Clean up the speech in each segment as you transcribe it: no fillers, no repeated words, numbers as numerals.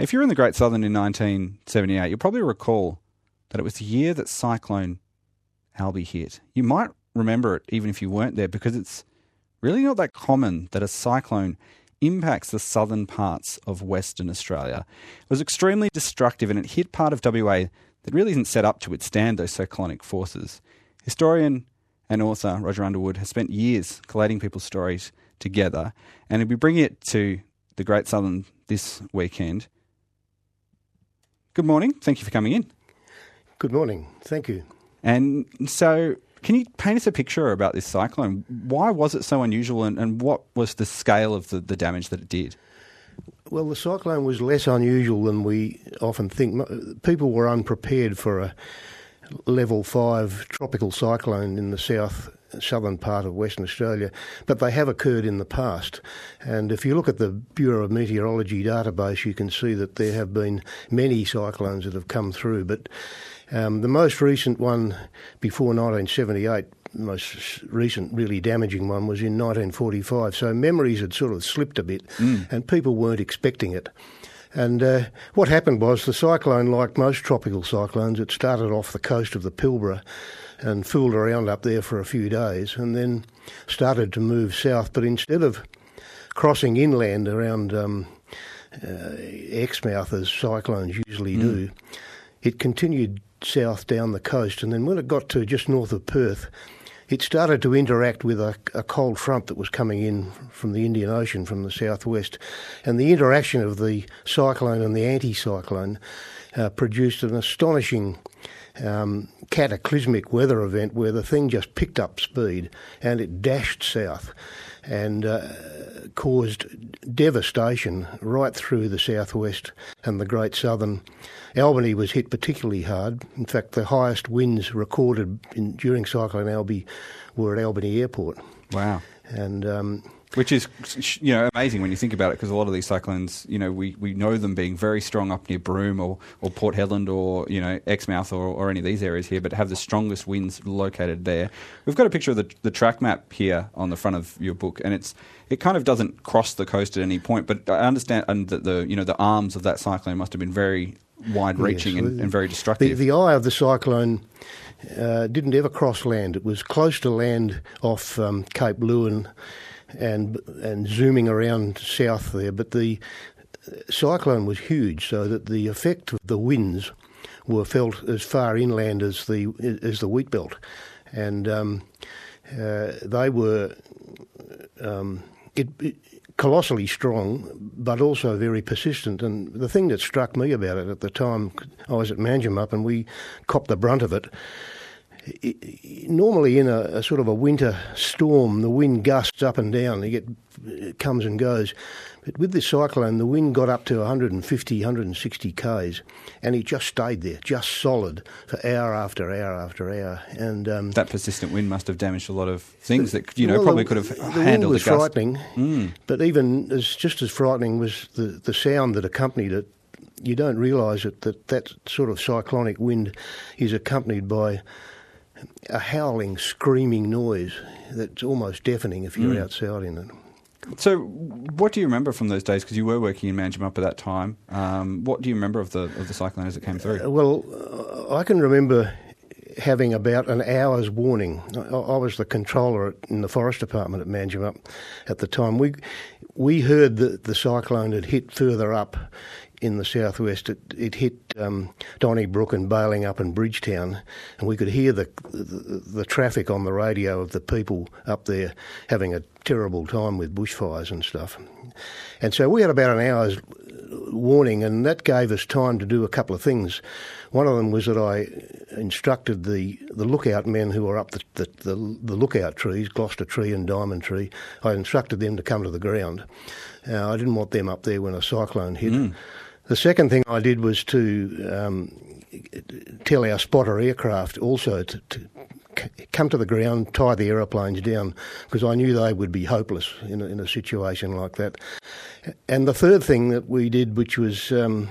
If you're in the Great Southern in 1978, you'll probably recall that it was the year that Cyclone Alby hit. You might remember it even if you weren't there, because it's really not that common that a cyclone impacts the southern parts of Western Australia. It was extremely destructive, and it hit part of WA that really isn't set up to withstand those cyclonic forces. Historian and author Roger Underwood has spent years collating people's stories together, and he'll be bringing it to the Great Southern this weekend. Good morning. Thank you for coming in. Good morning. Thank you. And so, can you paint us a picture about this cyclone? Why was it so unusual, and what was the scale of the damage that it did? Well, the cyclone was less unusual than we often think. People were unprepared for a level 5 tropical cyclone in the southern part of Western Australia, but they have occurred in the past. And if you look at the Bureau of Meteorology database, you can see that there have been many cyclones that have come through. But the most recent one before 1978, the most recent really damaging one, was in 1945. So memories had sort of slipped a bit, and people weren't expecting it. And what happened was the cyclone, like most tropical cyclones, it started off the coast of the Pilbara and fooled around up there for a few days and then started to move south. But instead of crossing inland around Exmouth, as cyclones usually do, it continued south down the coast. And then when it got to just north of Perth, it started to interact with a cold front that was coming in from the Indian Ocean from the southwest. And the interaction of the cyclone and the anticyclone produced an astonishing cataclysmic weather event where the thing just picked up speed and it dashed south and caused devastation right through the southwest and the Great Southern. Albany was hit particularly hard. In fact, the highest winds recorded during Cyclone Alby were at Albany Airport. Wow. And which is, amazing when you think about it, because a lot of these cyclones, we know them being very strong up near Broome or Port Hedland or, Exmouth or any of these areas here, but have the strongest winds located there. We've got a picture of the track map here on the front of your book, and it kind of doesn't cross the coast at any point, but I understand that the arms of that cyclone must have been very wide-reaching and very destructive. The eye of the cyclone didn't ever cross land. It was close to land off Cape Leeuwin and zooming around south there, but the cyclone was huge, so that the effect of the winds were felt as far inland as the wheat belt, and they were colossally strong, but also very persistent. And the thing that struck me about it at the time, I was at Manjimup and we copped the brunt of it. Normally in a sort of a winter storm, the wind gusts up and down, it comes and goes. But with this cyclone, the wind got up to 150, 160 k's, and it just stayed there, just solid, for hour after hour after hour. And that persistent wind must have damaged a lot of things that probably could have handled the gust. The wind was frightening, but even just as frightening was the sound that accompanied it. You don't realise that sort of cyclonic wind is accompanied by a howling, screaming noise that's almost deafening if you're outside in it. So what do you remember from those days? Because you were working in Manjimup at that time. What do you remember of the cyclone as it came through? Well, I can remember having about an hour's warning. I was the controller in the Forest Department at Manjimup at the time. We heard that the cyclone had hit further up in the southwest. It hit Donnybrook and Balingup and Bridgetown, and we could hear the traffic on the radio of the people up there having a terrible time with bushfires and stuff. And so we had about an hour's warning, and that gave us time to do a couple of things. One of them was that I instructed the lookout men who were up the lookout trees, Gloucester Tree and Diamond Tree. I instructed them to come to the ground. I didn't want them up there when a cyclone hit. The second thing I did was to tell our spotter aircraft also to come to the ground, tie the aeroplanes down, because I knew they would be hopeless in a situation like that. And the third thing that we did, which was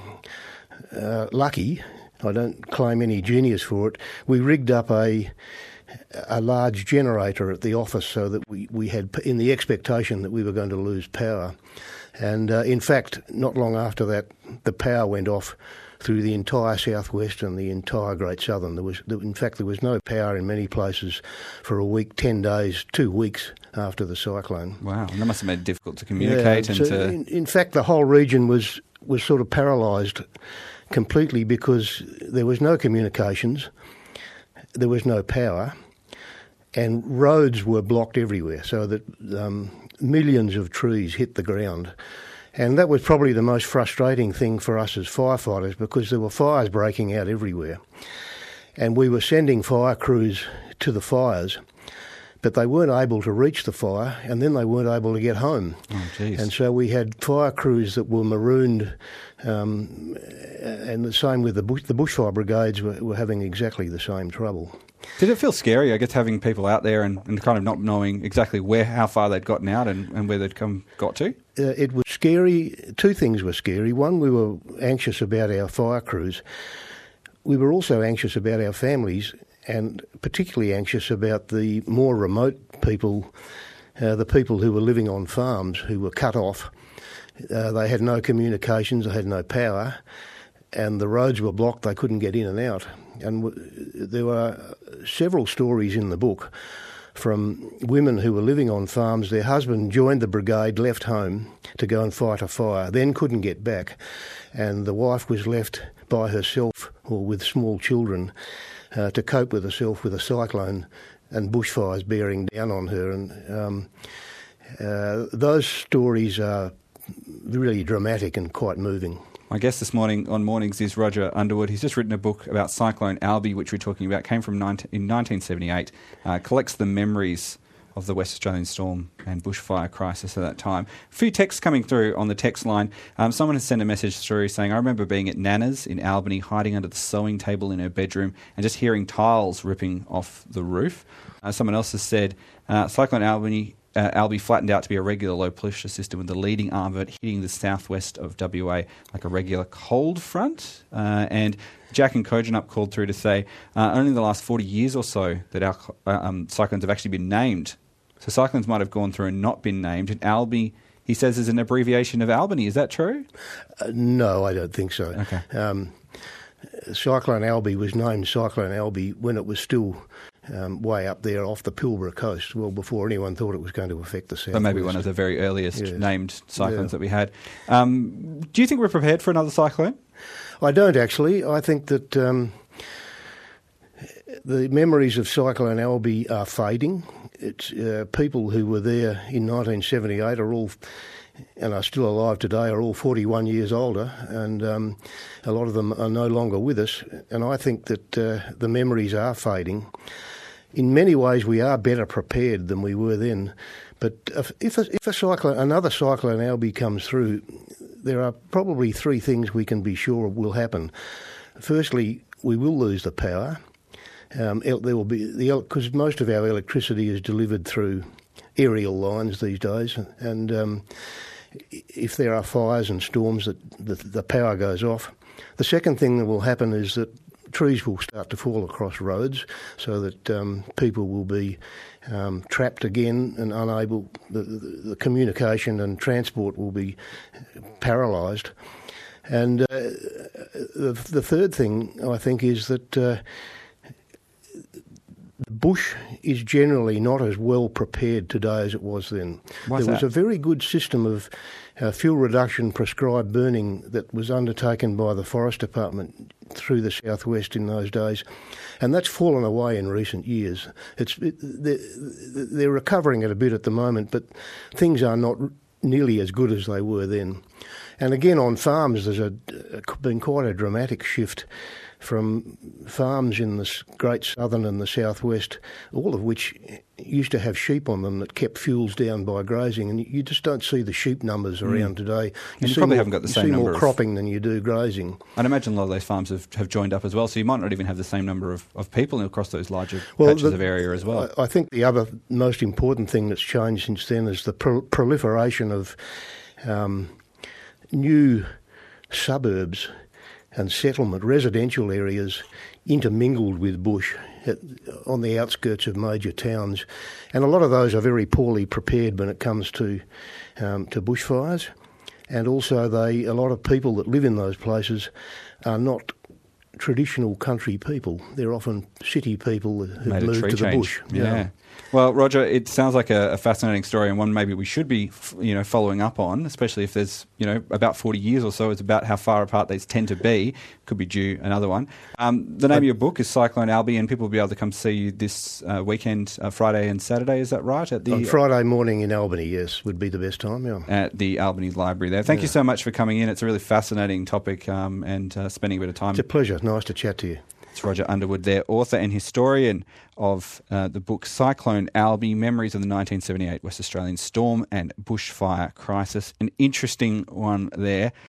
lucky, I don't claim any genius for it, we rigged up a large generator at the office so that we had, in the expectation that we were going to lose power, And in fact, not long after that, the power went off through the entire southwest and the entire Great Southern. There was no power in many places for a week, 10 days, 2 weeks after the cyclone. Wow, and that must have made it difficult to communicate. In fact, the whole region was sort of paralysed completely because there was no communications, there was no power, and roads were blocked everywhere, so that millions of trees hit the ground. And that was probably the most frustrating thing for us as firefighters, because there were fires breaking out everywhere. And we were sending fire crews to the fires, but they weren't able to reach the fire, and then they weren't able to get home. Oh, geez. And so we had fire crews that were marooned, and the same with the bushfire brigades were having exactly the same trouble. Did it feel scary, I guess, having people out there and kind of not knowing exactly how far they'd gotten out and where they'd got to? It was scary. Two things were scary. One, we were anxious about our fire crews. We were also anxious about our families, and particularly anxious about the more remote people, the people who were living on farms who were cut off. They had no communications, they had no power, and the roads were blocked, they couldn't get in and out. And there were several stories in the book from women who were living on farms. Their husband joined the brigade, left home to go and fight a fire, then couldn't get back, and the wife was left by herself or with small children to cope with herself with a cyclone and bushfires bearing down on her. And those stories are really dramatic and quite moving. My guest this morning on Mornings is Roger Underwood. He's just written a book about Cyclone Alby, which we're talking about, came from in 1978, collects the memories of the West Australian storm and bushfire crisis at that time. A few texts coming through on the text line. Someone has sent a message through saying, I remember being at Nana's in Albany, hiding under the sewing table in her bedroom and just hearing tiles ripping off the roof. Someone else has said, Cyclone Alby flattened out to be a regular low pressure system with the leading arm of it hitting the southwest of WA like a regular cold front. And Jack and Kojonup called through to say only in the last 40 years or so that our cyclones have actually been named. So cyclones might have gone through and not been named. And Alby, he says, is an abbreviation of Albany. Is that true? No, I don't think so. Okay. Cyclone Alby was named Cyclone Alby when it was still way up there off the Pilbara coast, well before anyone thought it was going to affect the south. So maybe one of the very earliest named cyclones that we had. Do you think we're prepared for another cyclone? I don't actually. I think that the memories of Cyclone Alby are fading. It's people who were there in 1978 are all, and are still alive today, are all 41 years older, and a lot of them are no longer with us. And I think that the memories are fading. In many ways, we are better prepared than we were then. But if another Cyclone Alby comes through, there are probably three things we can be sure will happen. Firstly, we will lose the power. There will be because most of our electricity is delivered through aerial lines these days, and if there are fires and storms, the power goes off. The second thing that will happen is that trees will start to fall across roads, so that people will be trapped again and unable. The communication and transport will be paralysed. And the third thing I think is that the bush is generally not as well prepared today as it was then. Why's there was that? a very good system of fuel reduction prescribed burning that was undertaken by the Forest Department through the southwest in those days, and that's fallen away in recent years. They're recovering it a bit at the moment, but things are not nearly as good as they were then. And again, on farms, there's been quite a dramatic shift from farms in the Great Southern and the Southwest, all of which used to have sheep on them that kept fuels down by grazing, and you just don't see the sheep numbers around today. You probably haven't got the same number more cropping than you do grazing. I'd imagine a lot of those farms have joined up as well, so you might not even have the same number of people across those larger patches of area as well. I think the other most important thing that's changed since then is the proliferation of new suburbs and settlement, residential areas intermingled with bush on the outskirts of major towns. And a lot of those are very poorly prepared when it comes to bushfires. and also a lot of people that live in those places are not traditional country people. They're often city people who've moved to the bush. Yeah. Well, Roger, it sounds like a fascinating story, and one maybe we should be, following up on, especially if there's, about 40 years or so. It's about how far apart these tend to be. Could be due another one. The name of your book is Cyclone Alby, and people will be able to come see you this weekend, Friday and Saturday. Is that right? On Friday morning in Albany, yes, would be the best time. Yeah. At the Albany Library there. Thank you so much for coming in. It's a really fascinating topic, and spending a bit of time. It's a pleasure. Nice to chat to you. It's Roger Underwood there, author and historian of the book Cyclone Alby, Memories of the 1978 West Australian Storm and Bushfire Crisis. An interesting one there.